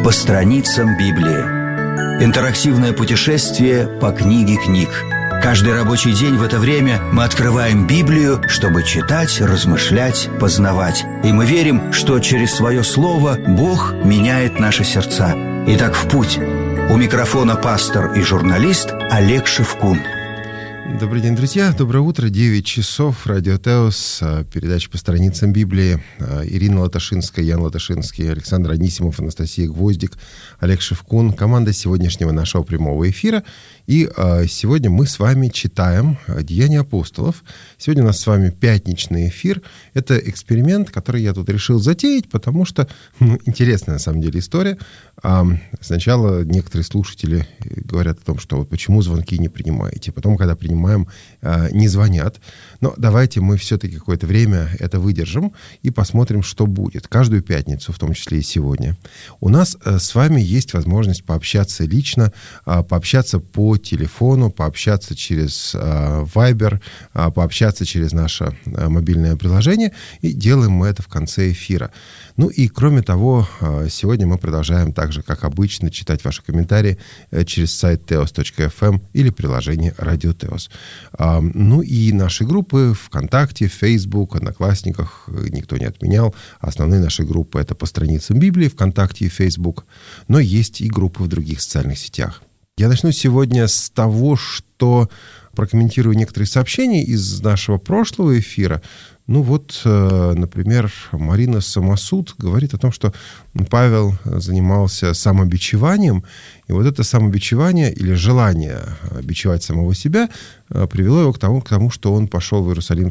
По страницам Библии. Интерактивное путешествие по книге книг. Каждый рабочий день в это время мы открываем Библию, чтобы читать, размышлять, познавать. И мы верим, что через свое слово Бог меняет наши сердца. Итак, в путь. У микрофона пастор и журналист Олег Шевкун. Добрый день, друзья. Доброе утро. 9 часов. Радио Теос. Передача по страницам Библии. Ирина Латашинская, Ян Латашинский, Александр Анисимов, Анастасия Гвоздик, Олег Шевкун. Команда сегодняшнего нашего прямого эфира. И сегодня мы с вами читаем «Деяния апостолов». Сегодня у нас с вами пятничный эфир. Это эксперимент, который я тут решил затеять, потому что интересная на самом деле история. Сначала некоторые слушатели говорят о том, что вот почему звонки не принимаете. Потом, когда принимаем, не звонят. Но давайте мы все-таки какое-то время это выдержим и посмотрим, что будет. Каждую пятницу, в том числе и сегодня, у нас с вами есть возможность пообщаться лично, пообщаться по телефону, пообщаться через Viber, пообщаться через наше мобильное приложение. И делаем мы это в конце эфира. Ну и кроме того, сегодня мы продолжаем так же, как обычно, читать ваши комментарии через сайт teos.fm или приложение Radio Teos. Ну и наши группы ВКонтакте, Facebook, Одноклассниках никто не отменял. Основные наши группы — это по страницам Библии, ВКонтакте и Facebook. Но есть и группы в других социальных сетях. Я начну сегодня с того, что прокомментирую некоторые сообщения из нашего прошлого эфира. Ну вот, например, Марина Самосуд говорит о том, что Павел занимался самобичеванием, и вот это самобичевание или желание бичевать самого себя привело его к тому, что он пошел в Иерусалим,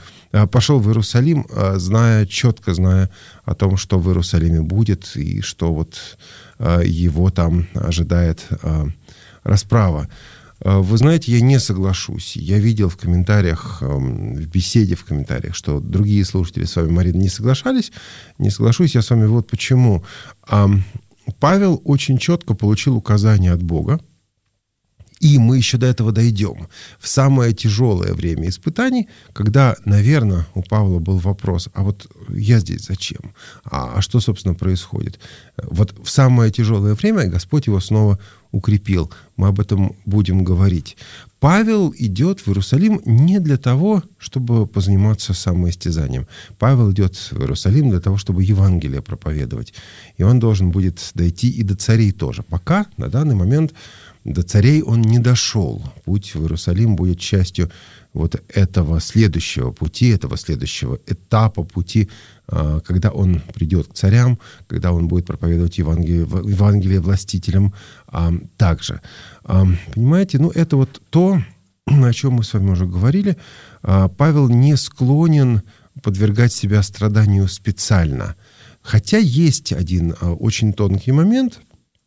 четко зная о том, что в Иерусалиме будет, и что вот его там ожидает расправа. Вы знаете, я не соглашусь. Я видел в комментариях, в беседе в комментариях, что другие слушатели с вами, Марина, не соглашались. Не соглашусь я с вами вот почему. Павел очень четко получил указания от Бога, и мы еще до этого дойдем. В самое тяжелое время испытаний, когда, наверное, у Павла был вопрос, а вот я здесь зачем? А что, собственно, происходит? Вот в самое тяжелое время Господь его снова укрепил. Мы об этом будем говорить. Павел идет в Иерусалим не для того, чтобы позаниматься самоистязанием. Павел идет в Иерусалим для того, чтобы Евангелие проповедовать. И он должен будет дойти и до царей тоже. Пока, на данный момент, до царей он не дошел. Путь в Иерусалим будет частью вот этого следующего пути, этого следующего этапа пути, когда он придет к царям, когда он будет проповедовать Евангелие властителям также. Понимаете, это вот то, о чем мы с вами уже говорили. Павел не склонен подвергать себя страданию специально. Хотя есть один очень тонкий момент,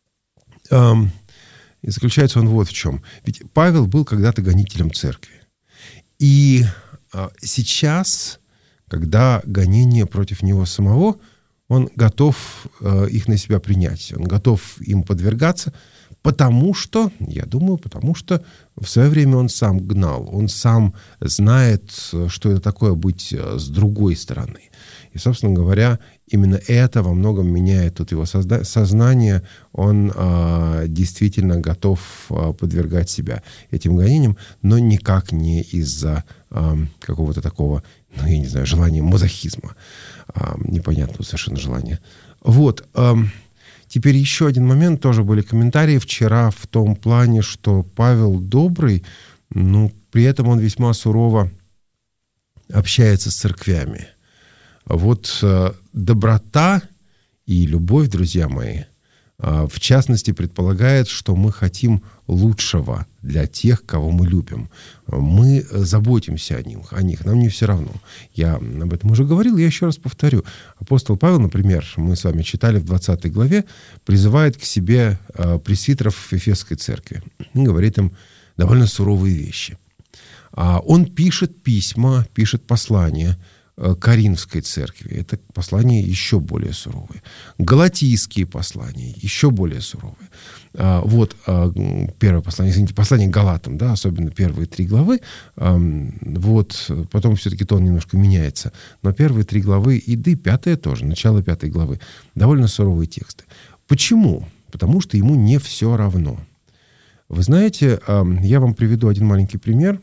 и заключается он вот в чем. Ведь Павел был когда-то гонителем церкви. И сейчас, когда гонения против него самого, он готов их на себя принять. Он готов им подвергаться, потому что в свое время он сам гнал. Он сам знает, что это такое быть с другой стороны. И, собственно говоря, именно это во многом меняет тут его сознание. Он действительно готов подвергать себя этим гонениям, но никак не из-за какого-то такого, желания мазохизма. Непонятного совершенно желания. Вот. Теперь еще один момент. Тоже были комментарии вчера в том плане, что Павел добрый, но при этом он весьма сурово общается с церквями. Вот доброта и любовь, друзья мои, в частности, предполагает, что мы хотим лучшего для тех, кого мы любим. Мы заботимся о них, нам не все равно. Я об этом уже говорил, я еще раз повторю. Апостол Павел, например, мы с вами читали в 20 главе, призывает к себе пресвитеров Ефесской церкви и говорит им довольно суровые вещи. Он пишет письма, пишет послания Коринфской церкви. Это послания еще более суровые. Галатийские послания еще более суровые. Вот первое послание к Галатам, да, особенно первые 3 главы. Вот, потом все-таки тон немножко меняется. Но первые 3 главы, и 5 тоже, начало 5 главы, довольно суровые тексты. Почему? Потому что ему не все равно. Вы знаете, я вам приведу один маленький пример.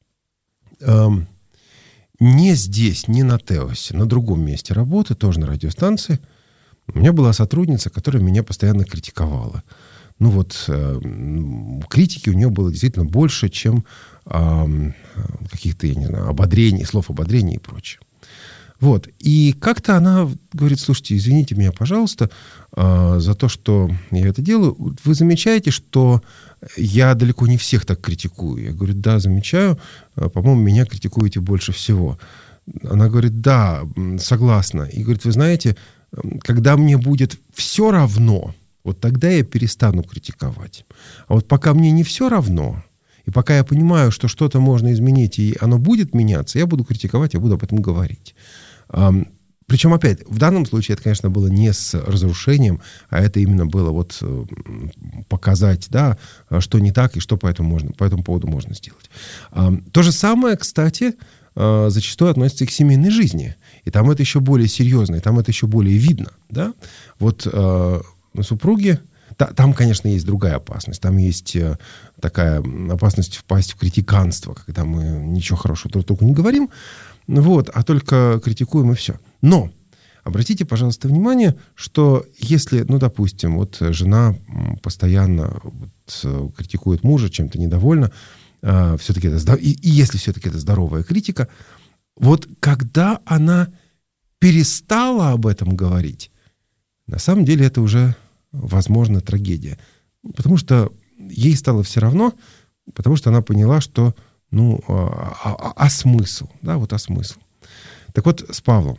Не здесь, не на Теосе, на другом месте работы, тоже на радиостанции, у меня была сотрудница, которая меня постоянно критиковала. Ну вот, критики у нее было действительно больше, чем каких-то, я не знаю, ободрений, слов ободрения и прочее. Вот. И как-то она говорит: слушайте, извините меня, пожалуйста, за то, что я это делаю. Вы замечаете, что я далеко не всех так критикую? Я говорю: да, замечаю. По-моему, меня критикуете больше всего. Она говорит: да, согласна. И говорит: вы знаете, когда мне будет все равно, вот тогда я перестану критиковать. А вот пока мне не все равно, и пока я понимаю, что что-то можно изменить, и оно будет меняться, я буду критиковать, я буду об этом говорить. Причем, опять, в данном случае это, конечно, было не с разрушением, а это именно было вот показать, да, что не так и что по этому поводу можно сделать. То же самое, кстати, зачастую относится и к семейной жизни. И там это еще более серьезно, и там это еще более видно. Да? Вот на супруге, там, конечно, есть другая опасность. Там есть такая опасность впасть в критиканство, когда мы ничего хорошего друг другу не говорим, вот, а только критикуем и все. Но обратите, пожалуйста, внимание, что если, ну, допустим, вот жена постоянно вот критикует мужа, чем-то недовольна, все-таки это, и если все-таки это здоровая критика, вот когда она перестала об этом говорить, на самом деле это уже, возможно, трагедия. Потому что ей стало все равно, потому что она поняла, что, ну, а смысл? Да, вот смысл. Так вот, с Павлом.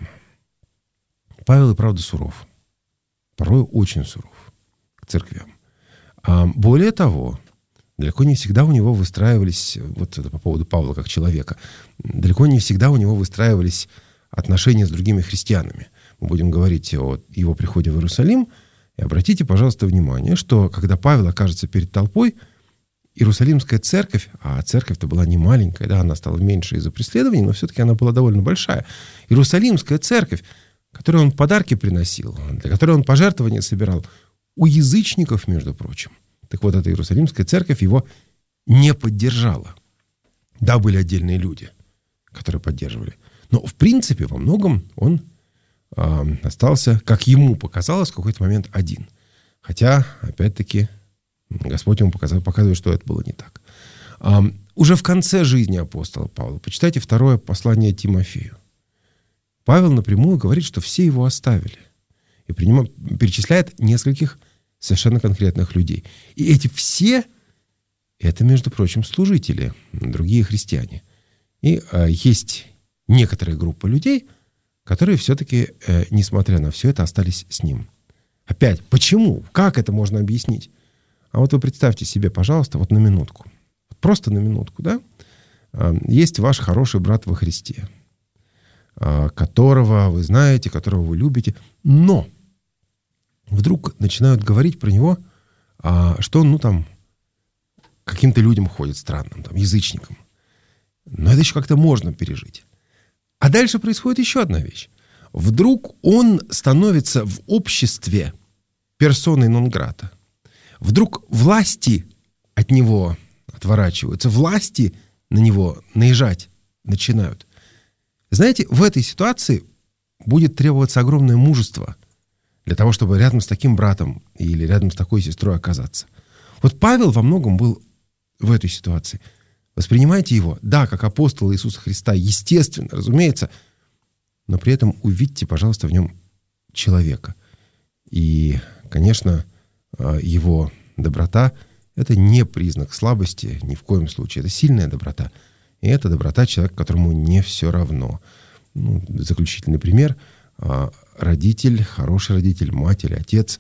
Павел и правда суров. Порой очень суров к церквям. Более того, далеко не всегда у него выстраивались, вот это по поводу Павла как человека, далеко не всегда у него выстраивались отношения с другими христианами. Мы будем говорить о его приходе в Иерусалим. И обратите, пожалуйста, внимание, что когда Павел окажется перед толпой, Иерусалимская церковь, а церковь-то была не маленькая, да, она стала меньше из-за преследований, но все-таки она была довольно большая. Иерусалимская церковь, которой он подарки приносил, для которой он пожертвования собирал, у язычников, между прочим. Так вот, эта Иерусалимская церковь его не поддержала. Да, были отдельные люди, которые поддерживали. Но, в принципе, во многом он остался, как ему показалось, в какой-то момент один. Хотя, опять-таки, Господь ему показывает, что это было не так. Уже в конце жизни апостола Павла, почитайте второе послание Тимофею. Павел напрямую говорит, что все его оставили. И перечисляет нескольких совершенно конкретных людей. И эти все, это, между прочим, служители, другие христиане. И есть некоторая группа людей, которые все-таки, несмотря на все это, остались с ним. Опять, почему? Как это можно объяснить? А вот вы представьте себе, пожалуйста, вот на минутку. Просто на минутку, да? Есть ваш хороший брат во Христе, которого вы знаете, которого вы любите, но вдруг начинают говорить про него, что он, ну, там, каким-то людям ходит странным, там, язычникам. Но это еще как-то можно пережить. А дальше происходит еще одна вещь. Вдруг он становится в обществе персоной нон-грата. Вдруг власти от него отворачиваются, власти на него наезжать начинают. Знаете, в этой ситуации будет требоваться огромное мужество для того, чтобы рядом с таким братом или рядом с такой сестрой оказаться. Вот Павел во многом был в этой ситуации. Воспринимайте его, да, как апостола Иисуса Христа, естественно, разумеется, но при этом увидьте, пожалуйста, в нем человека. И, конечно, его доброта — это не признак слабости ни в коем случае. Это сильная доброта. И это доброта человека, которому не все равно. Ну, заключительный пример. Родитель, хороший родитель, мать или отец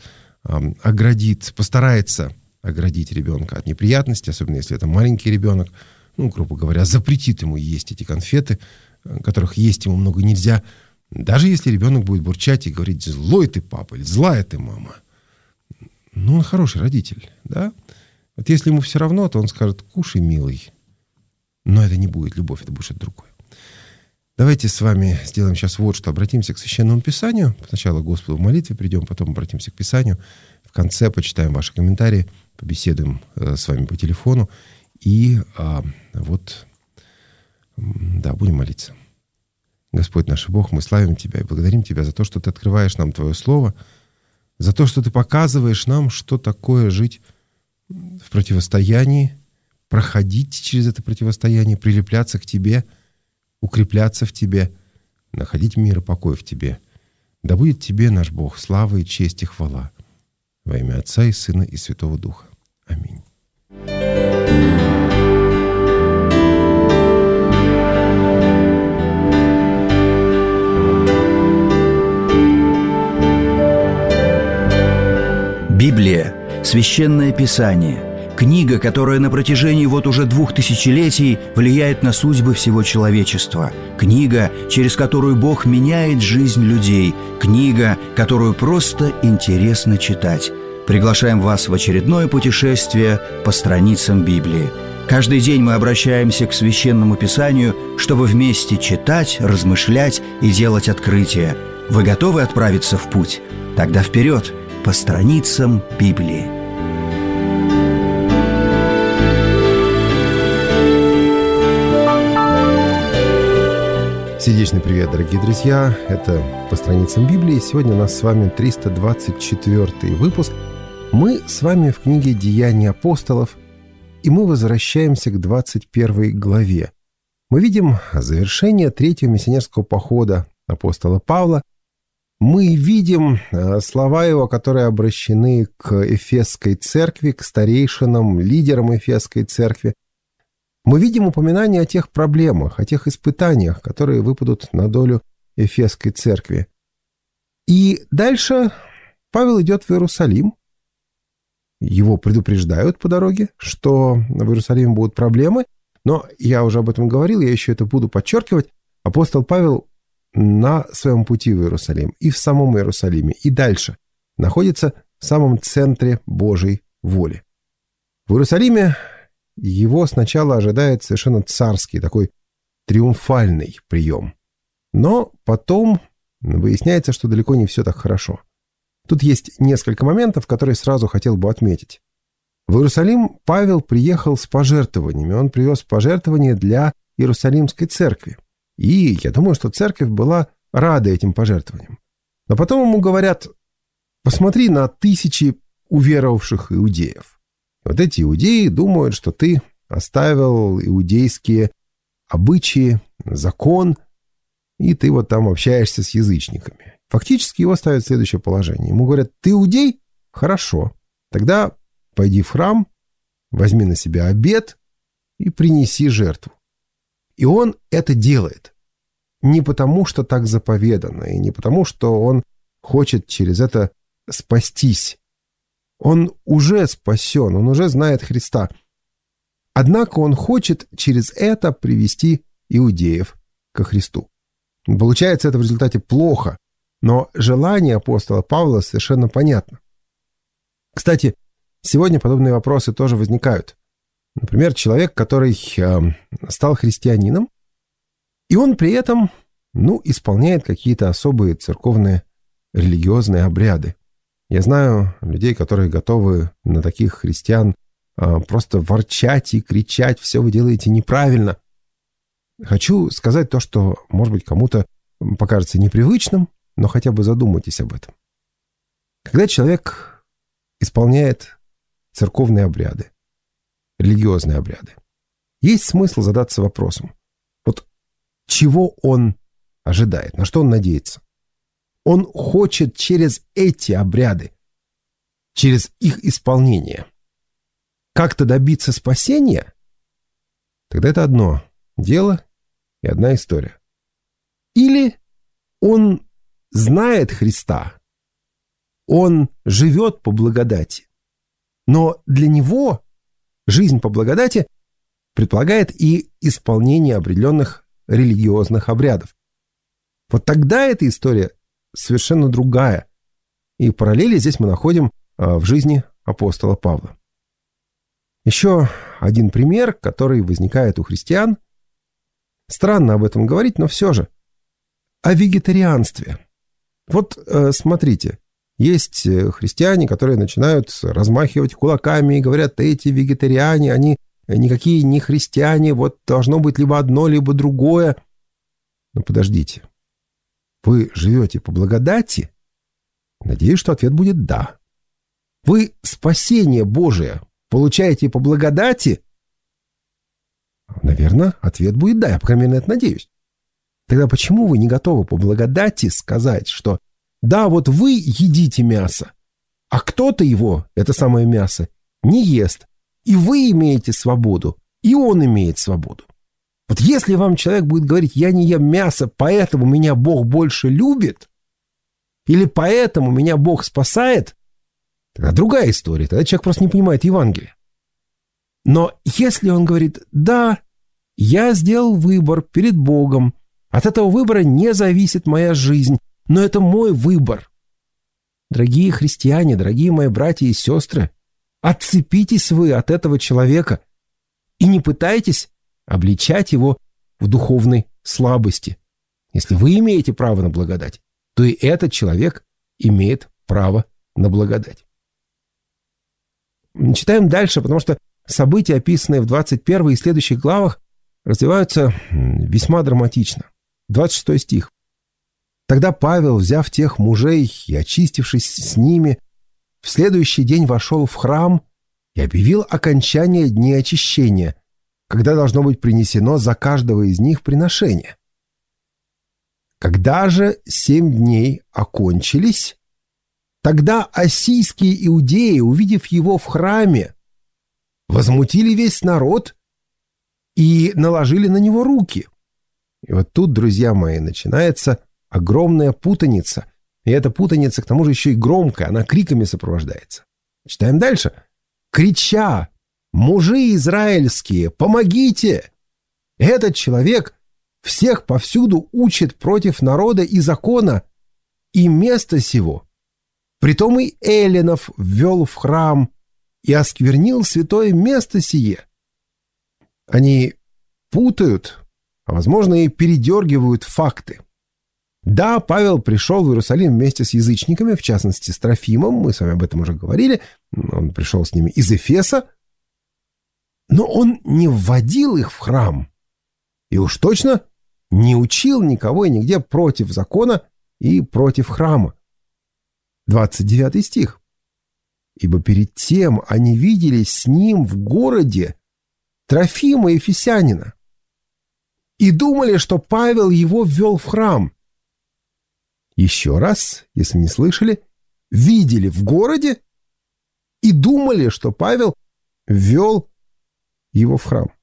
постарается оградить ребенка от неприятностей, особенно если это маленький ребенок. Ну, грубо говоря, запретит ему есть эти конфеты, которых есть ему много нельзя. Даже если ребенок будет бурчать и говорить: злой ты папа или злая ты мама. Ну, он хороший родитель, да? Вот если ему все равно, то он скажет: кушай, милый. Но это не будет любовь, это будет что-то другое. Давайте с вами сделаем сейчас вот что. Обратимся к Священному Писанию. Сначала к Господу в молитве придем, потом обратимся к Писанию, в в конце почитаем ваши комментарии, побеседуем с вами по телефону. И будем молиться. Господь наш Бог, мы славим Тебя и благодарим Тебя за то, что Ты открываешь нам Твое Слово, за то, что Ты показываешь нам, что такое жить в противостоянии, проходить через это противостояние, прилепляться к Тебе, укрепляться в Тебе, находить мир и покой в Тебе. Да будет Тебе, наш Бог, слава и честь и хвала. Во имя Отца и Сына и Святого Духа. Аминь. Библия – Священное Писание, книга, которая на протяжении уже 2000 летий влияет на судьбы всего человечества, книга, через которую Бог меняет жизнь людей, книга, которую просто интересно читать. Приглашаем вас в очередное путешествие по страницам Библии. Каждый день мы обращаемся к Священному Писанию, чтобы вместе читать, размышлять и делать открытия. Вы готовы отправиться в путь? Тогда вперед! По страницам Библии. Сердечный привет, дорогие друзья! Это «По страницам Библии». Сегодня у нас с вами 324 выпуск. Мы с вами в книге «Деяния апостолов», и мы возвращаемся к 21 главе. Мы видим завершение третьего миссионерского похода апостола Павла. Мы видим слова его, которые обращены к Эфесской церкви, к старейшинам, лидерам Эфесской церкви. Мы видим упоминание о тех проблемах, о тех испытаниях, которые выпадут на долю Эфесской церкви. И дальше Павел идет в Иерусалим. Его предупреждают по дороге, что в Иерусалиме будут проблемы. Но я уже об этом говорил, я еще это буду подчеркивать. Апостол Павел на своем пути в Иерусалим и в самом Иерусалиме, и дальше находится в самом центре Божьей воли. В Иерусалиме его сначала ожидает совершенно царский, такой триумфальный прием. Но потом выясняется, что далеко не все так хорошо. Тут есть несколько моментов, которые сразу хотел бы отметить. В Иерусалим Павел приехал с пожертвованиями. Он привез пожертвования для Иерусалимской церкви. И я думаю, что церковь была рада этим пожертвованиям. Но потом ему говорят: посмотри на тысячи уверовавших иудеев. Вот эти иудеи думают, что ты оставил иудейские обычаи, закон, и ты вот там общаешься с язычниками. Фактически его ставят в следующее положение. Ему говорят: ты иудей? Хорошо. Тогда пойди в храм, возьми на себя обет и принеси жертву. И он это делает. Не потому, что так заповедано, и не потому, что он хочет через это спастись. Он уже спасен, он уже знает Христа. Однако он хочет через это привести иудеев ко Христу. Получается это в результате плохо, но желание апостола Павла совершенно понятно. Кстати, сегодня подобные вопросы тоже возникают. Например, человек, который стал христианином, и он при этом, исполняет какие-то особые церковные религиозные обряды. Я знаю людей, которые готовы на таких христиан просто ворчать и кричать: все вы делаете неправильно. Хочу сказать то, что, может быть, кому-то покажется непривычным, но хотя бы задумайтесь об этом. Когда человек исполняет церковные обряды, религиозные обряды, есть смысл задаться вопросом: вот чего он ожидает, на что он надеется? Он хочет через эти обряды, через их исполнение, как-то добиться спасения? Тогда это одно дело и одна история. Или он знает Христа, он живет по благодати, но для него жизнь по благодати предполагает и исполнение определенных религиозных обрядов. Вот тогда эта история совершенно другая. И параллели здесь мы находим в жизни апостола Павла. Еще один пример, который возникает у христиан. Странно об этом говорить, но все же. О вегетарианстве. Вот смотрите, Есть христиане, которые начинают размахивать кулаками и говорят, эти вегетариане, они никакие не христиане, вот должно быть либо одно, либо другое. Но подождите, вы живете по благодати? Надеюсь, что ответ будет «да». Вы спасение Божие получаете по благодати? Наверное, ответ будет «да», я, по крайней мере, на это надеюсь. Тогда почему вы не готовы по благодати сказать, что да, вот вы едите мясо, а кто-то его, это самое мясо, не ест, и вы имеете свободу, и он имеет свободу. Вот если вам человек будет говорить, я не ем мясо, поэтому меня Бог больше любит, или поэтому меня Бог спасает, тогда другая история, тогда человек просто не понимает Евангелия. Но если он говорит, да, я сделал выбор перед Богом, от этого выбора не зависит моя жизнь, но это мой выбор. Дорогие христиане, дорогие мои братья и сестры, отцепитесь вы от этого человека и не пытайтесь обличать его в духовной слабости. Если вы имеете право на благодать, то и этот человек имеет право на благодать. Читаем дальше, потому что события, описанные в 21 и следующих главах, развиваются весьма драматично. 26 стих. «Тогда Павел, взяв тех мужей и очистившись с ними, в следующий день вошел в храм и объявил окончание дней очищения, когда должно быть принесено за каждого из них приношение. Когда же 7 дней окончились, тогда ассийские иудеи, увидев его в храме, возмутили весь народ и наложили на него руки». И вот тут, друзья мои, начинается огромная путаница. И эта путаница, к тому же, еще и громкая, она криками сопровождается. Читаем дальше. «Крича, мужи израильские, помогите! Этот человек всех повсюду учит против народа и закона, и место сего. Притом и эллинов ввел в храм и осквернил святое место сие». Они путают, а, возможно, и передергивают факты. Да, Павел пришел в Иерусалим вместе с язычниками, в частности, с Трофимом, мы с вами об этом уже говорили, он пришел с ними из Эфеса, но он не вводил их в храм, и уж точно не учил никого и нигде против закона и против храма. 29 стих. «Ибо перед тем они видели с ним в городе Трофима Ефесянина и думали, что Павел его ввел в храм». Еще раз, если не слышали, видели в городе и думали, что Павел ввел его в храм.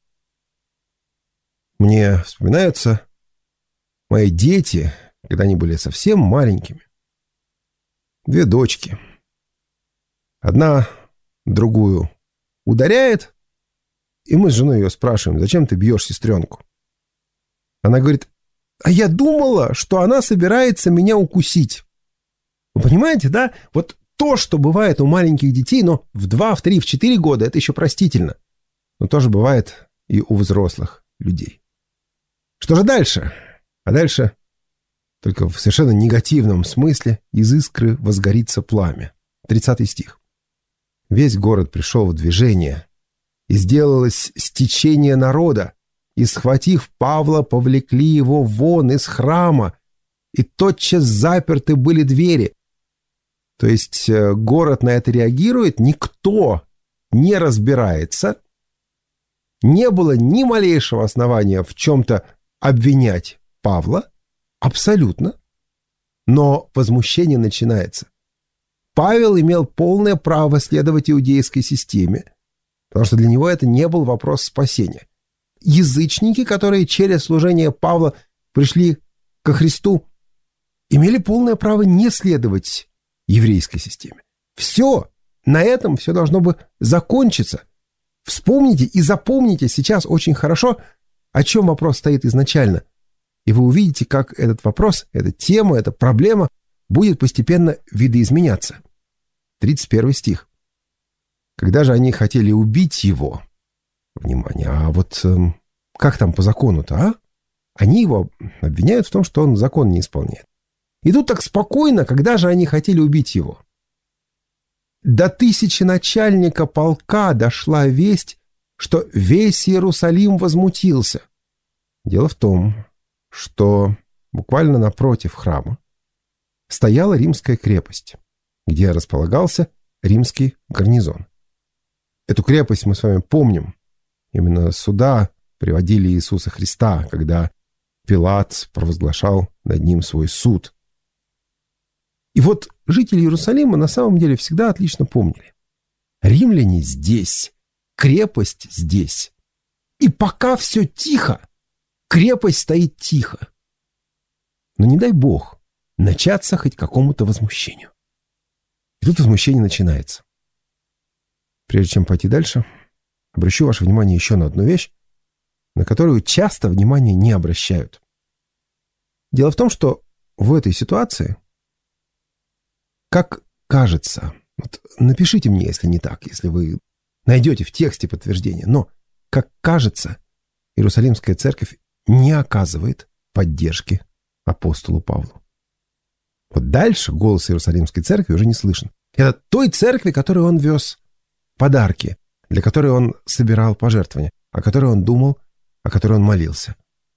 Мне вспоминаются мои дети, когда они были совсем маленькими. 2 дочки. Одна другую ударяет, и мы с женой ее спрашиваем, зачем ты бьешь сестренку? Она говорит, а я думала, что она собирается меня укусить. Вы понимаете, да? Вот то, что бывает у маленьких детей, но в 2, в 3, в 4 года, это еще простительно. Но тоже бывает и у взрослых людей. Что же дальше? А дальше, только в совершенно негативном смысле, из искры возгорится пламя. 30 стих. «Весь город пришел в движение, и сделалось стечение народа, и, схватив Павла, повлекли его вон из храма, и тотчас заперты были двери». То есть город на это реагирует, никто не разбирается, не было ни малейшего основания в чем-то обвинять Павла, абсолютно, но возмущение начинается. Павел имел полное право следовать иудейской системе, потому что для него это не был вопрос спасения. Язычники, которые через служение Павла пришли ко Христу, имели полное право не следовать еврейской системе. Все, на этом все должно бы закончиться. Вспомните и запомните сейчас очень хорошо, о чем вопрос стоит изначально. И вы увидите, как этот вопрос, эта тема, эта проблема будет постепенно видоизменяться. 31 стих. «Когда же они хотели убить его...» Внимание, а вот как там по закону-то, а? Они его обвиняют в том, что он закон не исполняет. идут так спокойно, когда же они хотели убить его. До тысяченачальника полка дошла весть, что весь Иерусалим возмутился. Дело в том, что буквально напротив храма стояла римская крепость, где располагался римский гарнизон. Эту крепость мы с вами помним. Именно сюда приводили Иисуса Христа, когда Пилат провозглашал над ним свой суд. И вот жители Иерусалима на самом деле всегда отлично помнили. Римляне здесь, крепость здесь. И пока все тихо, крепость стоит тихо. Но не дай бог начаться хоть какому-то возмущению. И тут возмущение начинается. Прежде чем пойти дальше, обращу ваше внимание еще на одну вещь, на которую часто внимания не обращают. Дело в том, что в этой ситуации, как кажется, вот напишите мне, если не так, если вы найдете в тексте подтверждение, но, как кажется, Иерусалимская церковь не оказывает поддержки апостолу Павлу. Вот дальше голос Иерусалимской церкви уже не слышен. Это той церкви, которой он вез подарки, для которой он собирал пожертвования, о которой он думал, о которой он молился.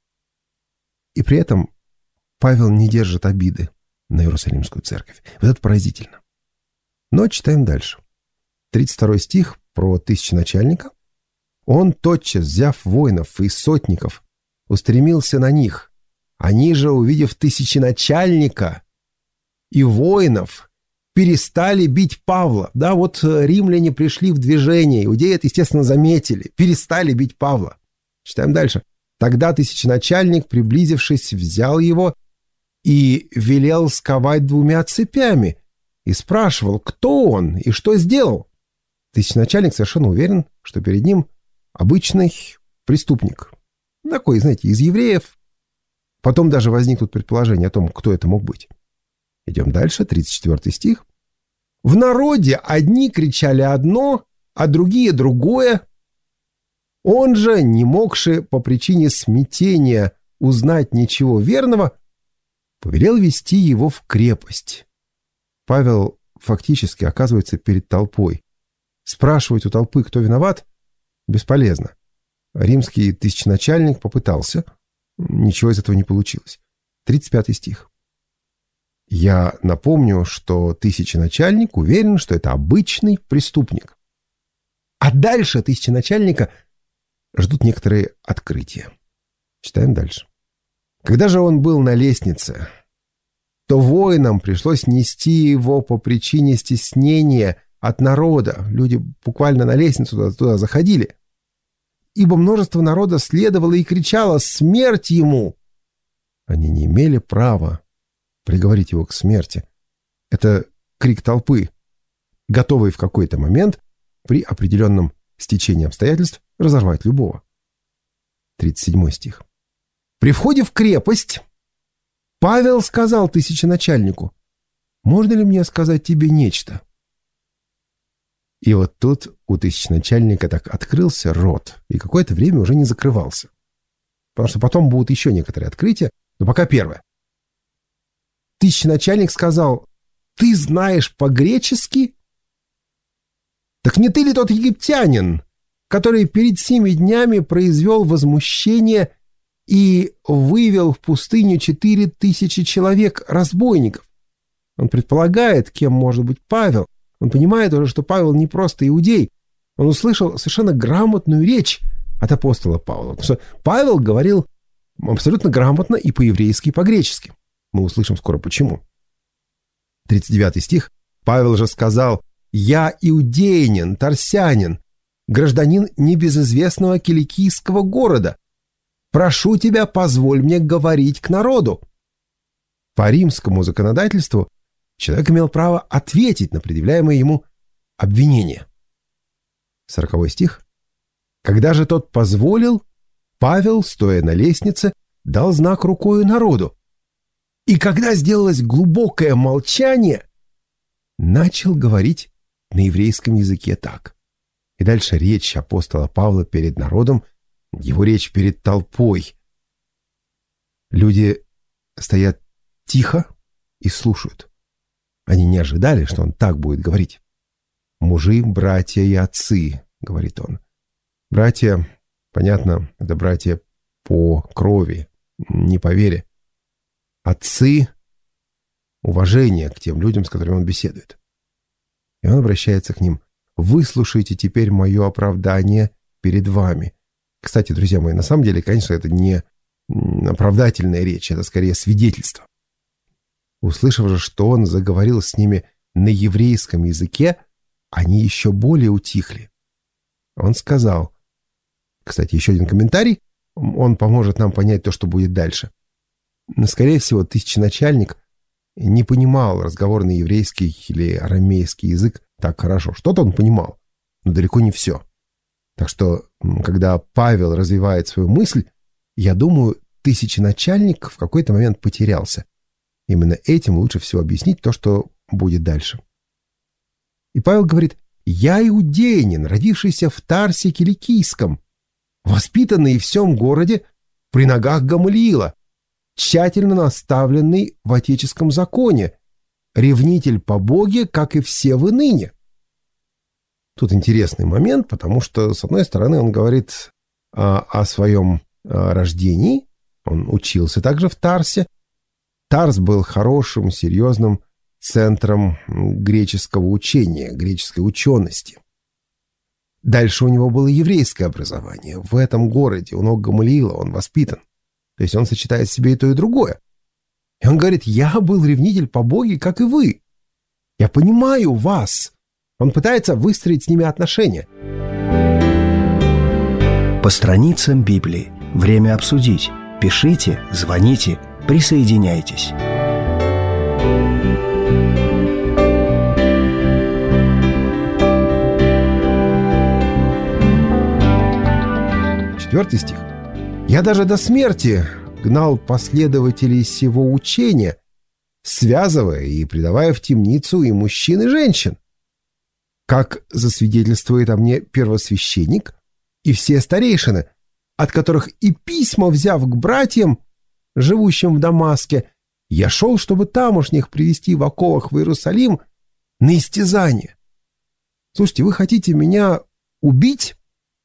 И при этом Павел не держит обиды на Иерусалимскую церковь. Вот это поразительно. Но читаем дальше. 32 стих про тысяченачальника. Он, тотчас взяв воинов и сотников, устремился на них. Они же, увидев тысяченачальника и воинов, перестали бить Павла. Да, вот римляне пришли в движение, иудеи это, естественно, заметили, перестали бить Павла. Читаем дальше. Тогда тысяченачальник, приблизившись, взял его и велел сковать 2 цепями, и спрашивал, кто он и что сделал. Тысяченачальник совершенно уверен, что перед ним обычный преступник. Такой, знаете, из евреев. Потом даже возникнут предположения о том, кто это мог быть. Идем дальше, 34 стих. В народе одни кричали одно, а другие другое. Он же, не могши по причине смятения узнать ничего верного, повелел вести его в крепость. Павел фактически оказывается перед толпой. Спрашивать у толпы, кто виноват, бесполезно. Римский тысяченачальник попытался. Ничего из этого не получилось. 35 стих. Я напомню, что тысяченачальник уверен, что это обычный преступник. А дальше тысяченачальника ждут некоторые открытия. Читаем дальше. Когда же он был на лестнице, то воинам пришлось нести его по причине стеснения от народа. Люди буквально на лестницу туда заходили. Ибо множество народа следовало и кричало «Смерть ему!». Они не имели права приговорить его к смерти. Это крик толпы, готовый в какой-то момент при определенном стечении обстоятельств разорвать любого. 37 стих. При входе в крепость Павел сказал тысяченачальнику: «Можно ли мне сказать тебе нечто?» И вот тут у тысяченачальника так открылся рот, и какое-то время уже не закрывался. Потому что потом будут еще некоторые открытия, но пока первое. Тысяченачальник сказал: «Ты знаешь по-гречески? Так не ты ли тот египтянин, который перед 7 днями произвел возмущение и вывел в пустыню 4000 человек разбойников?» Он предполагает, кем может быть Павел. Он понимает уже, что Павел не просто иудей. Он услышал совершенно грамотную речь от апостола Павла. Потому что Павел говорил абсолютно грамотно и по-еврейски, и по-гречески. Мы услышим скоро почему. 39 стих. Павел же сказал: «Я иудеянин, тарсянин, гражданин небезызвестного киликийского города. Прошу тебя, позволь мне говорить к народу». По римскому законодательству человек имел право ответить на предъявляемое ему обвинение. 40 стих. Когда же тот позволил, Павел, стоя на лестнице, дал знак рукою народу. И когда сделалось глубокое молчание, начал говорить на еврейском языке так. И дальше речь апостола Павла перед народом, его речь перед толпой. Люди стоят тихо и слушают. Они не ожидали, что он так будет говорить. «Мужи, братья и отцы», — говорит он. Братья, понятно, это братья по крови, не по вере. Отцы — уважение к тем людям, с которыми он беседует. И он обращается к ним. «Выслушайте теперь мое оправдание перед вами». Кстати, друзья мои, на самом деле, конечно, это не оправдательная речь, это скорее свидетельство. Услышав же, что он заговорил с ними на еврейском языке, они еще более утихли. Он сказал, кстати, еще один комментарий, он поможет нам понять то, что будет дальше. Скорее всего, тысяченачальник не понимал разговор на еврейский или арамейский язык так хорошо. Что-то он понимал, но далеко не все. Так что, когда Павел развивает свою мысль, я думаю, тысяченачальник в какой-то момент потерялся. Именно этим лучше всего объяснить то, что будет дальше. И Павел говорит: «Я иудеянин, родившийся в Тарсе Киликийском, воспитанный в всем городе при ногах Гамалиила, тщательно наставленный в отеческом законе, ревнитель по Боге, как и все вы ныне». Тут интересный момент, потому что, с одной стороны, он говорит о своем рождении, он учился также в Тарсе. Тарс был хорошим, серьезным центром греческого учения, греческой учености. Дальше у него было еврейское образование. В этом городе, у ног Гамалиила, он воспитан. То есть он сочетает в себе и то, и другое. И он говорит: «Я был ревнитель по Боге, как и вы. Я понимаю вас». Он пытается выстроить с ними отношения. По страницам Библии. Время обсудить. Пишите, звоните, присоединяйтесь. Четвертый стих. «Я даже до смерти гнал последователей сего учения, связывая и предавая в темницу и мужчин, и женщин. Как засвидетельствует о мне первосвященник и все старейшины, от которых и письма взяв к братьям, живущим в Дамаске, я шел, чтобы тамошних привести в оковах в Иерусалим на истязание. Слушайте, вы хотите меня убить?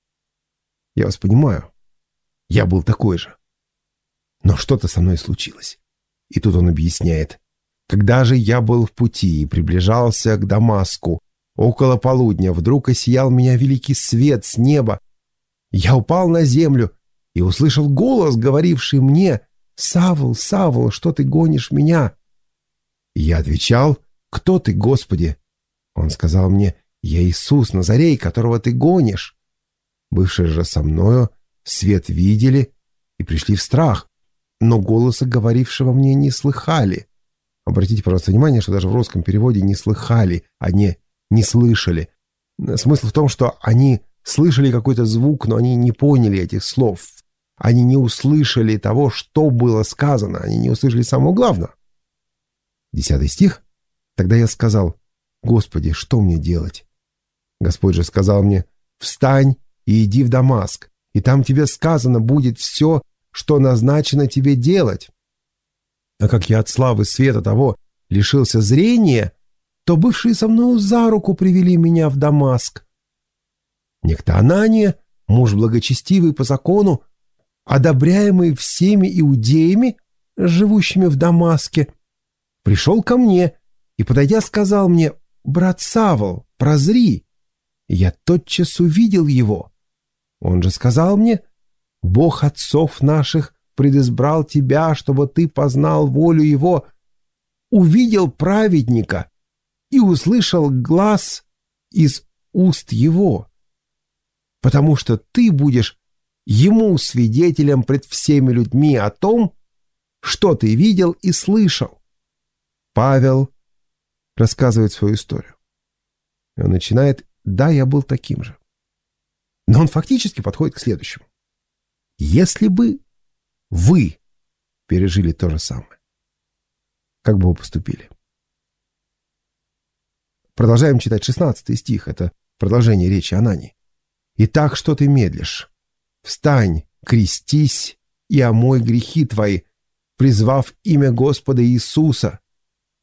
Я вас понимаю. Я был такой же. Но что-то со мной случилось». И тут он объясняет: «Когда же я был в пути и приближался к Дамаску, около полудня вдруг осиял меня великий свет с неба. Я упал на землю и услышал голос, говоривший мне: „Савл, Савл, что ты гонишь меня?“ И я отвечал: „Кто ты, Господи?“ Он сказал мне: „Я Иисус Назарей, которого ты гонишь“. Бывшие же со мною свет видели и пришли в страх, но голоса говорившего мне не слыхали». Обратите, пожалуйста, внимание, что даже в русском переводе не слыхали, а не слышали. Смысл в том, что они слышали какой-то звук, но они не поняли этих слов. Они не услышали того, что было сказано. Они не услышали самого главного. 10 стих. «Тогда я сказал: „Господи, что мне делать?“ Господь же сказал мне: „Встань и иди в Дамаск, и там тебе сказано будет все, что назначено тебе делать“. А как я от славы света того лишился зрения, то бывшие со мною за руку привели меня в Дамаск. Некто Анания, муж благочестивый по закону, одобряемый всеми иудеями, живущими в Дамаске, пришел ко мне и, подойдя, сказал мне: „Брат Савл, прозри“. И я тотчас увидел его. Он же сказал мне: „Бог отцов наших предизбрал тебя, чтобы ты познал волю его, увидел праведника и услышал глас из уст его, потому что ты будешь ему свидетелем пред всеми людьми о том, что ты видел и слышал“». Павел рассказывает свою историю. И он начинает: «Да, я был таким же». Но он фактически подходит к следующему. Если бы вы пережили то же самое, как бы вы поступили? Продолжаем читать 16 стих. Это продолжение речи Анании. «Итак, что ты медлишь? Встань, крестись и омой грехи твои, призвав имя Господа Иисуса,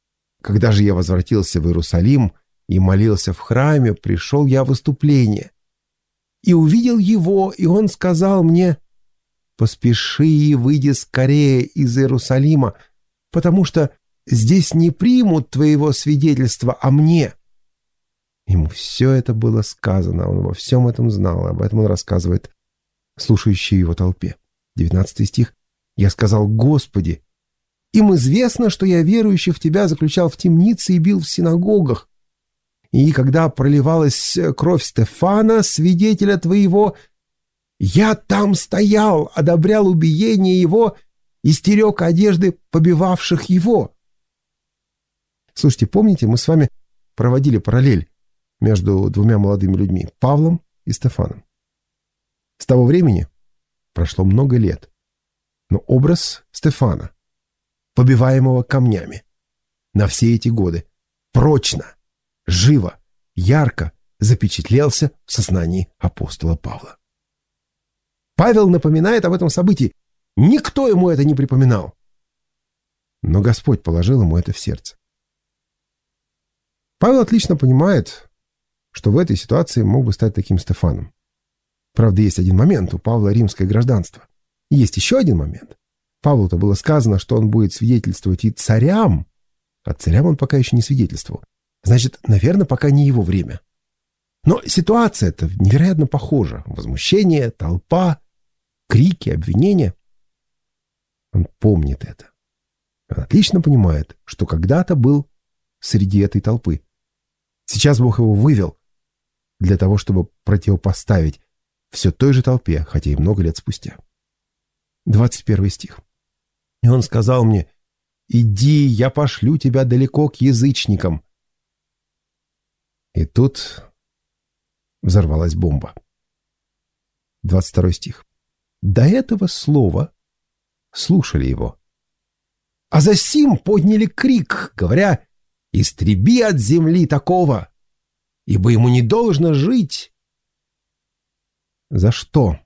Когда же я возвратился в Иерусалим и молился в храме, пришел я в выступление. И увидел его, и он сказал мне: «Поспеши и выйди скорее из Иерусалима, потому что здесь не примут твоего свидетельства о мне». Ему все это было сказано, он во всем этом знал, об этом он рассказывает слушающей его толпе. 19 стих. «Я сказал: Господи, им известно, что я верующих в Тебя заключал в темнице и бил в синагогах. И когда проливалась кровь Стефана, свидетеля Твоего, я там стоял, одобрял убиение его и стерег одежды побивавших его». Слушайте, помните, мы с вами проводили параллель между двумя молодыми людьми, Павлом и Стефаном. С того времени прошло много лет, но образ Стефана, побиваемого камнями, на все эти годы прочно, живо, ярко запечатлелся в сознании апостола Павла. Павел напоминает об этом событии. Никто ему это не припоминал. Но Господь положил ему это в сердце. Павел отлично понимает, что в этой ситуации мог бы стать таким Стефаном. Правда, есть один момент: у Павла римское гражданство. И есть еще один момент. Павлу-то было сказано, что он будет свидетельствовать и царям, а царям он пока еще не свидетельствовал. Значит, наверное, пока не его время. Но ситуация-то невероятно похожа. Возмущение, толпа, крики, обвинения. Он помнит это. Он отлично понимает, что когда-то был среди этой толпы. Сейчас Бог его вывел для того, чтобы противопоставить все той же толпе, хотя и много лет спустя. 21 стих. «И он сказал мне: иди, я пошлю тебя далеко к язычникам». И тут взорвалась бомба. 22 стих. До этого слова слушали его, а засим подняли крик, говоря: «Истреби от земли такого, ибо ему не должно жить». За что?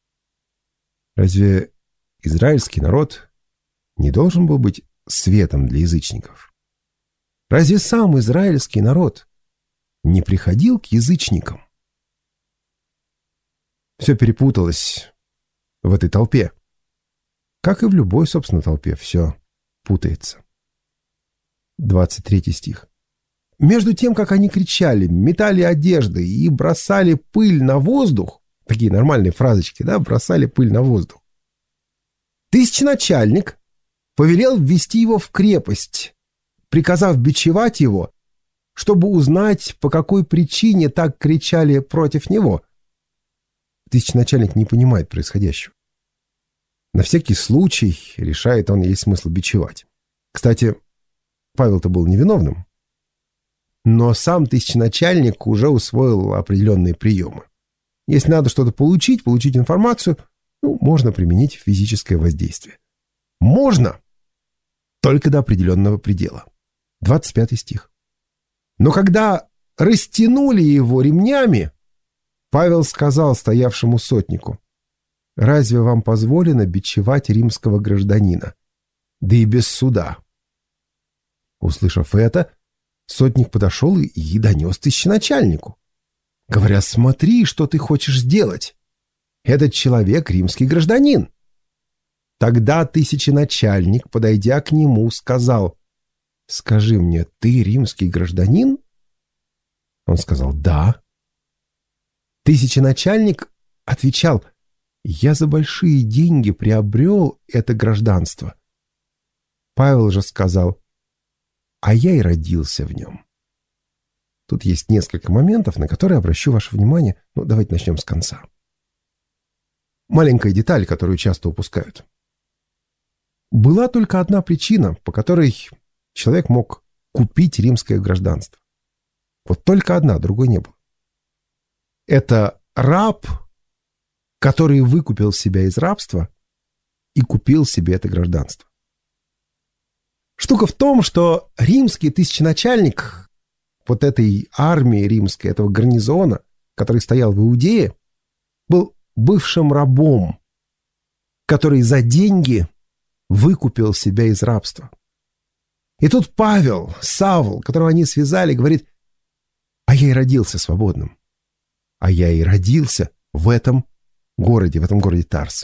Разве израильский народ не должен был быть светом для язычников? Разве сам израильский народ не приходил к язычникам? Все перепуталось в этой толпе. Как и в любой, собственно, толпе, все путается. 23 стих. «Между тем, как они кричали, метали одежды и бросали пыль на воздух», такие нормальные фразочки, да, бросали пыль на воздух, тысяченачальник повелел ввести его в крепость, приказав бичевать его, чтобы узнать, по какой причине так кричали против него. Тысяченачальник не понимает происходящего. На всякий случай, решает он, есть смысл бичевать. Кстати, Павел-то был невиновным, но сам тысяченачальник уже усвоил определенные приемы. Если надо что-то получить информацию, можно применить физическое воздействие. Можно, только до определенного предела. 25 стих. «Но когда растянули его ремнями, Павел сказал стоявшему сотнику: разве вам позволено бичевать римского гражданина, да и без суда?» Услышав это, сотник подошел и донес тысяченачальнику, говоря: смотри, что ты хочешь сделать. Этот человек римский гражданин. Тогда тысяченачальник, подойдя к нему, сказал: скажи мне, ты римский гражданин? Он сказал: да. Тысяченачальник отвечал: я за большие деньги приобрел это гражданство. Павел же сказал: а я и родился в нем. Тут есть несколько моментов, на которые обращу ваше внимание. Давайте начнем с конца. Маленькая деталь, которую часто упускают. Была только одна причина, по которой человек мог купить римское гражданство. Вот только одна, другой не было. Это раб, который выкупил себя из рабства и купил себе это гражданство. Штука в том, что римский тысяченачальник вот этой армии римской, этого гарнизона, который стоял в Иудее, был бывшим рабом, который за деньги выкупил себя из рабства. И тут Павел, Савл, которого они связали, говорит: а я и родился свободным. А я и родился в этом городе Тарс.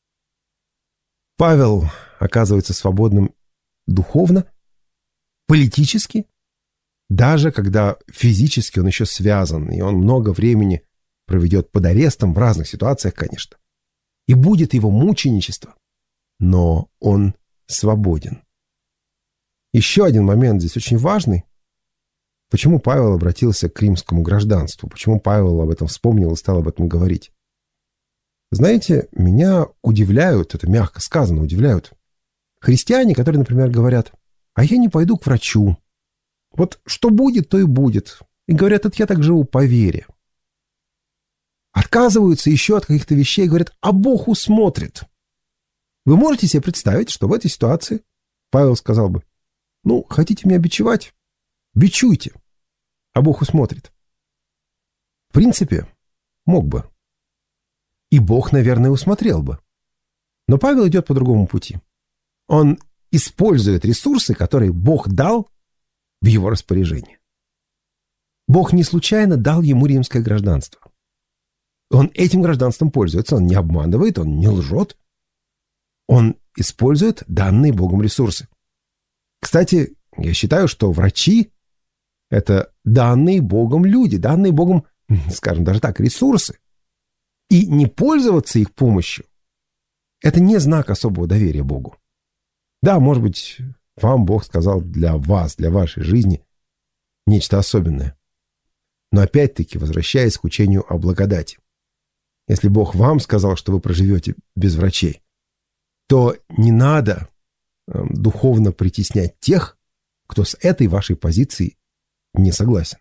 Павел оказывается свободным духовно, политически, даже когда физически он еще связан, и он много времени проведет под арестом в разных ситуациях, конечно. И будет его мученичество, но он свободен. Еще один момент здесь очень важный. Почему Павел обратился к римскому гражданству? Почему Павел об этом вспомнил и стал об этом говорить? Знаете, меня удивляют, это мягко сказано, удивляют христиане, которые, например, говорят: а я не пойду к врачу. Вот что будет, то и будет. И говорят: это я так живу по вере. Отказываются еще от каких-то вещей и говорят: а Бог усмотрит. Вы можете себе представить, что в этой ситуации Павел сказал бы: ну, хотите меня бичевать? Бичуйте, а Бог усмотрит. В принципе, мог бы. И Бог, наверное, усмотрел бы. Но Павел идет по другому пути. Он использует ресурсы, которые Бог дал в его распоряжение. Бог не случайно дал ему римское гражданство. Он этим гражданством пользуется, он не обманывает, он не лжет. Он использует данные Богом ресурсы. Кстати, я считаю, что врачи — это данные Богом люди, данные Богом, скажем даже так, ресурсы. И не пользоваться их помощью — это не знак особого доверия Богу. Да, может быть, вам Бог сказал для вас, для вашей жизни нечто особенное. Но опять-таки, возвращаясь к учению о благодати. Если Бог вам сказал, что вы проживете без врачей, то не надо духовно притеснять тех, кто с этой вашей позицией не согласен.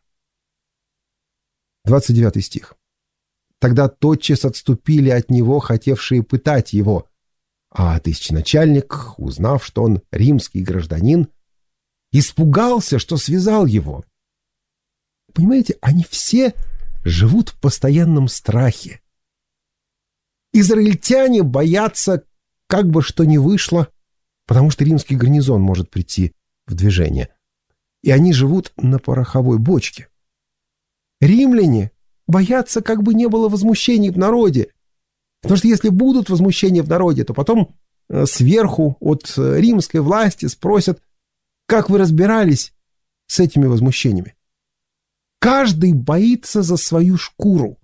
29 стих. Тогда тотчас отступили от него, хотевшие пытать его. А тысяченачальник, узнав, что он римский гражданин, испугался, что связал его. Понимаете, они все живут в постоянном страхе. Израильтяне боятся, как бы что ни вышло, потому что римский гарнизон может прийти в движение. И они живут на пороховой бочке. Римляне боятся, как бы не было возмущений в народе. Потому что если будут возмущения в народе, то потом сверху от римской власти спросят: как вы разбирались с этими возмущениями? Каждый боится за свою шкуру.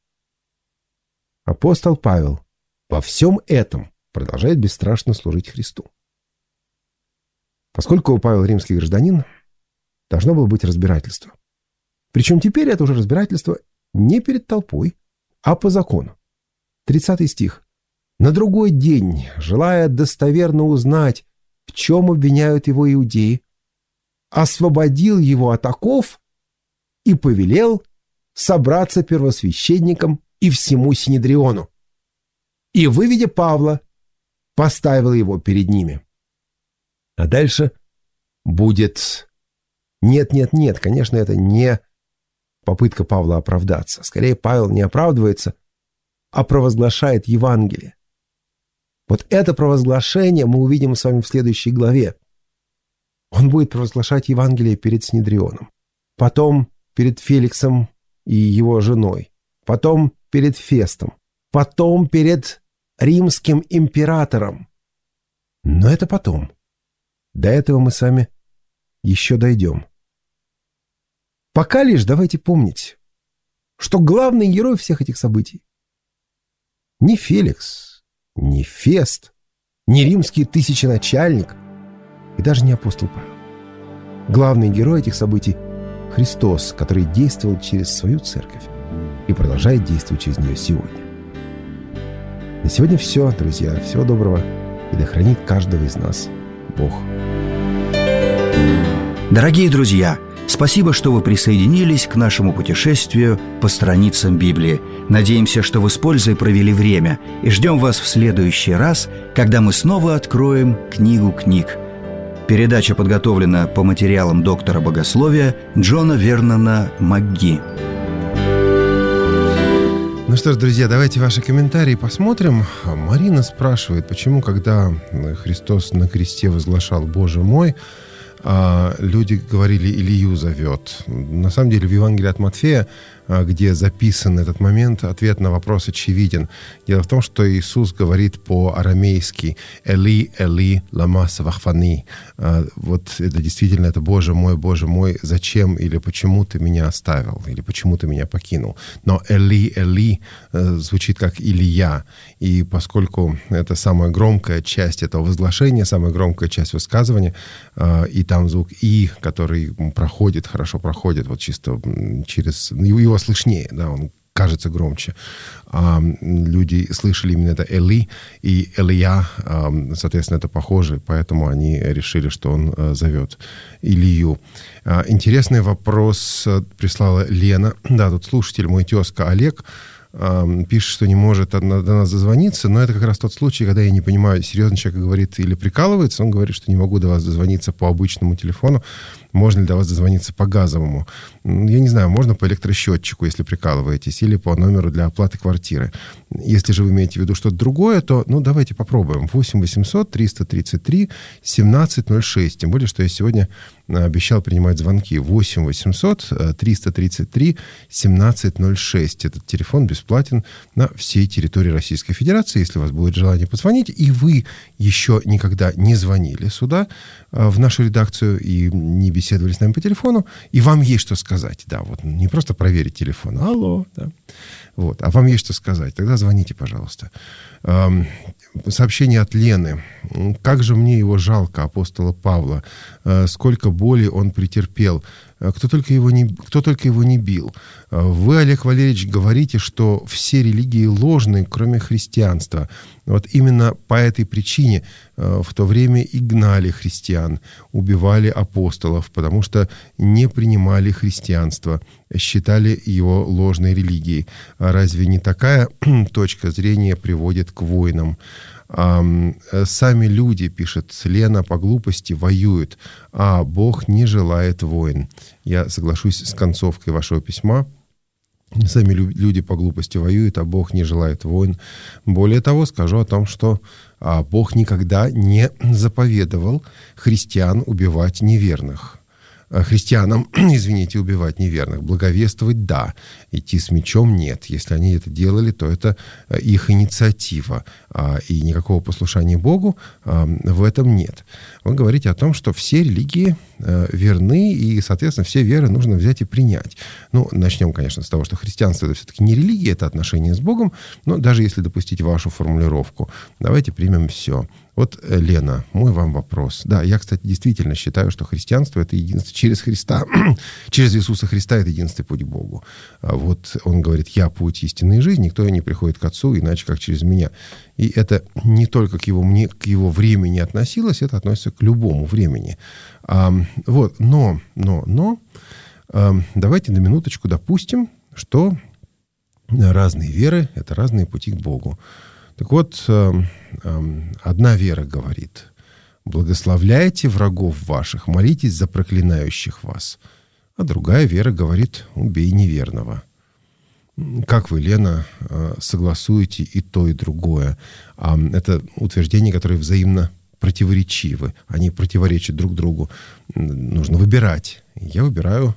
Апостол Павел во всем этом продолжает бесстрашно служить Христу. Поскольку Павел римский гражданин, должно было быть разбирательство. Причем теперь это уже разбирательство не перед толпой, а по закону. 30 стих. На другой день, желая достоверно узнать, в чем обвиняют его иудеи, освободил его от оков и повелел собраться первосвященникам и всему Синедриону. И, выведя Павла, поставил его перед ними. А дальше будет... Нет, конечно, это не попытка Павла оправдаться. Скорее, Павел не оправдывается, а провозглашает Евангелие. Вот это провозглашение мы увидим с вами в следующей главе. Он будет провозглашать Евангелие перед Синедрионом, потом перед Феликсом и его женой, потом перед Фестом, потом перед римским императором. Но это потом. До этого мы с вами еще дойдем. Пока лишь давайте помнить, что главный герой всех этих событий не Феликс, не Фест, не римский тысяченачальник и даже не апостол Павел. Главный герой этих событий — Христос, который действовал через свою церковь и продолжает действовать через нее сегодня. На сегодня все, друзья. Всего доброго, и да хранит каждого из нас Бог. Дорогие друзья, спасибо, что вы присоединились к нашему путешествию по страницам Библии. Надеемся, что вы с пользой провели время, и ждем вас в следующий раз, когда мы снова откроем книгу книг. Передача подготовлена по материалам доктора богословия Джона Вернона МакГи. Ну что ж, друзья, давайте ваши комментарии посмотрим. Марина спрашивает, почему, когда Христос на кресте возглашал «Боже мой», люди говорили, Илью зовет. На самом деле в Евангелии от Матфея, где записан этот момент, ответ на вопрос очевиден. Дело в том, что Иисус говорит по-арамейски «Эли, Эли, лама савахфани». Вот это действительно, это Боже мой, зачем или почему ты меня оставил, или почему ты меня покинул. Но «Эли, Эли» звучит как «Илья». И поскольку это самая громкая часть этого возглашения, самая громкая часть высказывания, и там звук «и», который хорошо проходит, вот чисто через... Его слышнее, да, он кажется громче. Люди слышали именно это «Эли» и «Элия», соответственно, это похоже, поэтому они решили, что он зовет Илью. Интересный вопрос прислала Лена. Да, тут слушатель, мой тезка Олег, пишет, что не может до нас дозвониться, но это как раз тот случай, когда я не понимаю, серьезно человек говорит или прикалывается, он говорит, что не могу до вас дозвониться по обычному телефону, можно ли до вас дозвониться по газовому. Я не знаю, можно по электросчетчику, если прикалываетесь, или по номеру для оплаты квартиры. Если же вы имеете в виду что-то другое, то, давайте попробуем. 8 800 333 1706. Тем более, что я сегодня обещал принимать звонки. 8 800 333 1706. Этот телефон бесплатен на всей территории Российской Федерации. Если у вас будет желание позвонить, и вы еще никогда не звонили сюда, в нашу редакцию, и не беседовали с нами по телефону, и вам есть что сказать. Да, вот не просто проверить телефон. Алло, да. Вот, а вам есть что сказать. Тогда звоните, пожалуйста. Сообщение от Лены. Как же мне его жалко, апостола Павла. Сколько боли он претерпел. Кто только его не бил. Вы, Олег Валерьевич, говорите, что все религии ложны, кроме христианства. Вот именно по этой причине в то время и гнали христиан, убивали апостолов, потому что не принимали христианство, считали его ложной религией. А разве не такая точка зрения приводит к войнам? Сами люди, пишет Лена, по глупости воюют, а Бог не желает войн. Я соглашусь с концовкой вашего письма. Сами люди по глупости воюют, а Бог не желает войн. Более того, скажу о том, что Бог никогда не заповедовал христиан убивать неверных. Христианам, убивать неверных. Благовествовать – да. Идти с мечом – нет. Если они это делали, то это их инициатива. И никакого послушания Богу в этом нет. Вы говорите о том, что все религии верны, и, соответственно, все веры нужно взять и принять. Начнем, конечно, с того, что христианство – это все-таки не религия, это отношение с Богом, но даже если допустить вашу формулировку, давайте примем все. Вот, Лена, мой вам вопрос. Да, я, кстати, действительно считаю, что христианство – это единственное, через Христа, через Иисуса Христа – это единственный путь к Богу. Вот он говорит: «Я путь истинной жизни, никто не приходит к Отцу, иначе как через меня». И это не только к его времени относилось, это относится к любому времени. Но давайте на минуточку допустим, что разные веры – это разные пути к Богу. Так вот, одна вера говорит: благословляйте врагов ваших, молитесь за проклинающих вас. А другая вера говорит: убей неверного. Как вы, Лена, согласуете и то, и другое? Это утверждения, которые взаимно противоречивы. Они противоречат друг другу. Нужно выбирать. Я выбираю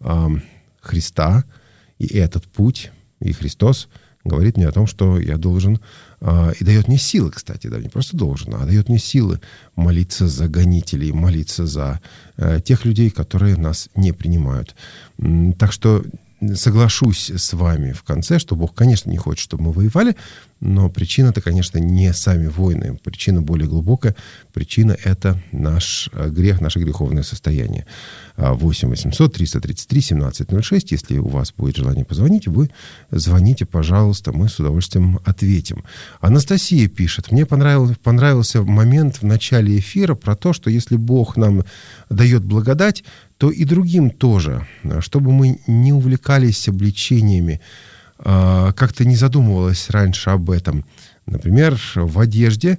Христа и этот путь. И Христос говорит мне о том, что я должен, и дает мне силы, кстати, да, не просто должен, а дает мне силы молиться за гонителей, молиться за тех людей, которые нас не принимают. Так что соглашусь с вами в конце, что Бог, конечно, не хочет, чтобы мы воевали, но причина-то, конечно, не сами войны. Причина более глубокая. Причина — это наш грех, наше греховное состояние. 8 800 333 1706. Если у вас будет желание позвонить, вы звоните, пожалуйста, мы с удовольствием ответим. Анастасия пишет: мне понравился момент в начале эфира про то, что если Бог нам дает благодать, то и другим тоже, чтобы мы не увлекались обличениями. Как-то не задумывалась раньше об этом. Например, в одежде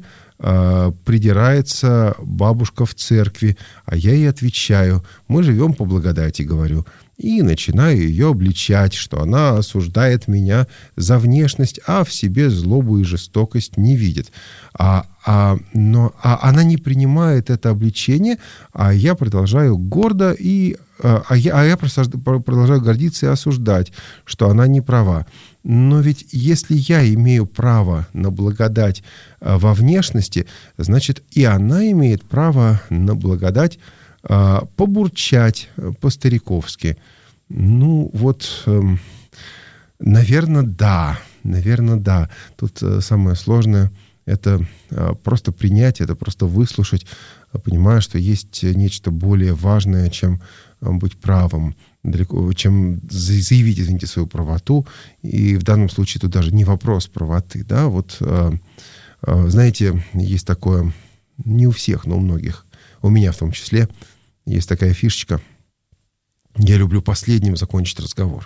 придирается бабушка в церкви, а я ей отвечаю: мы живем по благодати, говорю. и начинаю ее обличать, что она осуждает меня за внешность, а в себе злобу и жестокость не видит. Но она не принимает это обличение, а я продолжаю гордо я продолжаю гордиться и осуждать, что она не права. Но ведь если я имею право на благодать во внешности, значит, и она имеет право на благодать побурчать по-стариковски. Наверное, да. Тут самое сложное — это просто принять, это просто выслушать, понимая, что есть нечто более важное, чем быть правым, чем заявить, извините, свою правоту. И в данном случае тут даже не вопрос правоты. Да? Знаете, есть такое, не у всех, но у многих, у меня в том числе, есть такая фишечка. Я люблю последним закончить разговор.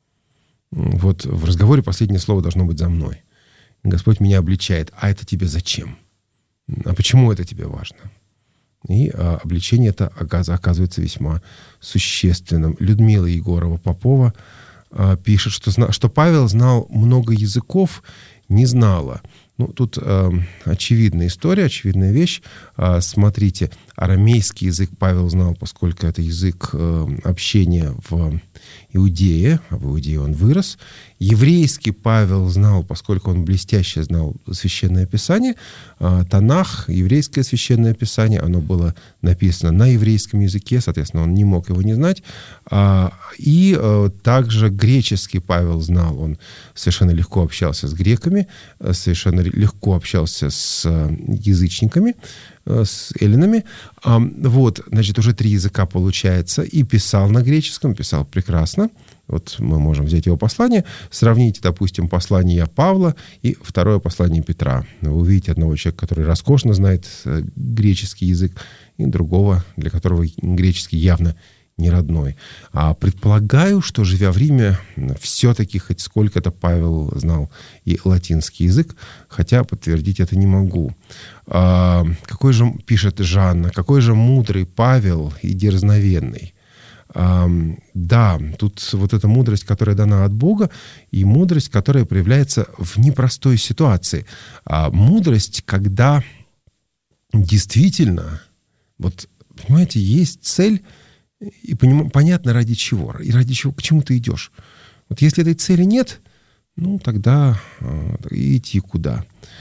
В разговоре последнее слово должно быть за мной. Господь меня обличает. А это тебе зачем? А почему это тебе важно? И обличение это оказывается весьма существенным. Людмила Егорова-Попова пишет, что Павел знал много языков, не знала. Тут очевидная история, очевидная вещь. Смотрите, арамейский язык Павел знал, поскольку это язык общения в Иудее, а в Иудее он вырос. Еврейский Павел знал, поскольку он блестяще знал Священное Писание. Танах, еврейское Священное Писание, оно было написано на еврейском языке, соответственно, он не мог его не знать. И также греческий Павел знал, он совершенно легко общался с греками, совершенно легко общался с язычниками, с эллинами. Значит, уже 3 языка получается. И писал на греческом, писал прекрасно. Мы можем взять его послание, сравнить, допустим, послание Павла и второе послание Петра. Вы увидите одного человека, который роскошно знает греческий язык, и другого, для которого греческий явно не родной. Предполагаю, что, живя в Риме, все-таки хоть сколько-то Павел знал и латинский язык, хотя подтвердить это не могу. Какой же, пишет Жанна, какой же мудрый Павел и дерзновенный. Да, тут эта мудрость, которая дана от Бога, и мудрость, которая проявляется в непростой ситуации. Мудрость, когда действительно, понимаете, есть цель, и понятно, ради чего, к чему ты идешь. Если этой цели нет, тогда идти куда.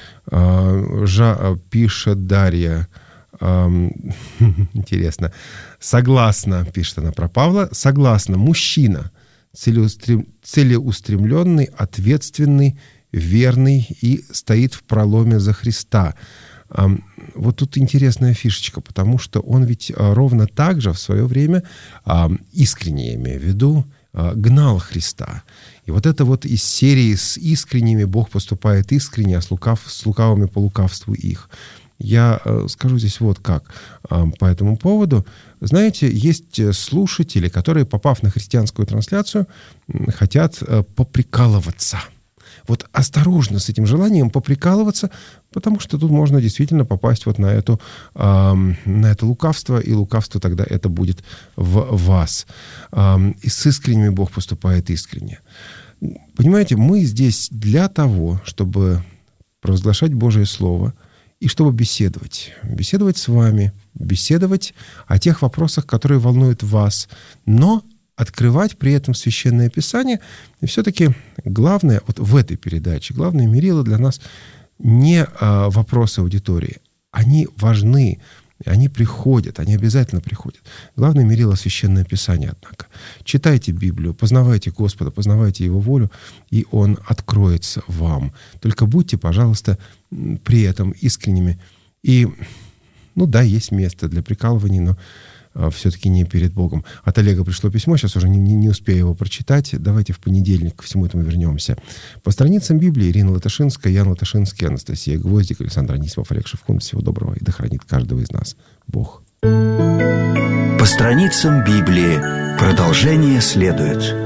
Пишет Дарья, интересно, согласна, пишет она про Павла, согласна, мужчина, целеустремленный, ответственный, верный и стоит в проломе за Христа. Тут интересная фишечка, потому что он ведь ровно так же в свое время, искренне, я имею в виду, гнал Христа. И это из серии с искренними Бог поступает искренне, а с лукавыми по лукавству их. Я скажу здесь как по этому поводу. Знаете, есть слушатели, которые, попав на христианскую трансляцию, хотят поприкалываться. Осторожно с этим желанием поприкалываться, потому что тут можно действительно попасть на это лукавство, и лукавство тогда это будет в вас. И с искренними Бог поступает искренне. Понимаете, мы здесь для того, чтобы провозглашать Божие Слово и чтобы беседовать с вами, беседовать о тех вопросах, которые волнуют вас, но открывать при этом Священное Писание. И все-таки главное в этой передаче, главное мерило для нас не вопросы аудитории. Они важны, они приходят, они обязательно приходят. Главное мерило Священное Писание, однако. Читайте Библию, познавайте Господа, познавайте Его волю, и Он откроется вам. Только будьте, пожалуйста, при этом искренними. И, есть место для прикалываний, но все-таки не перед Богом. От Олега пришло письмо, сейчас уже не успею его прочитать. Давайте в понедельник к всему этому вернемся. По страницам Библии Ирина Латышинская, Ян Латышинский, Анастасия Гвоздик, Александр Анисимов, Олег Шевкун. Всего доброго, и да хранит каждого из нас Бог. По страницам Библии продолжение следует.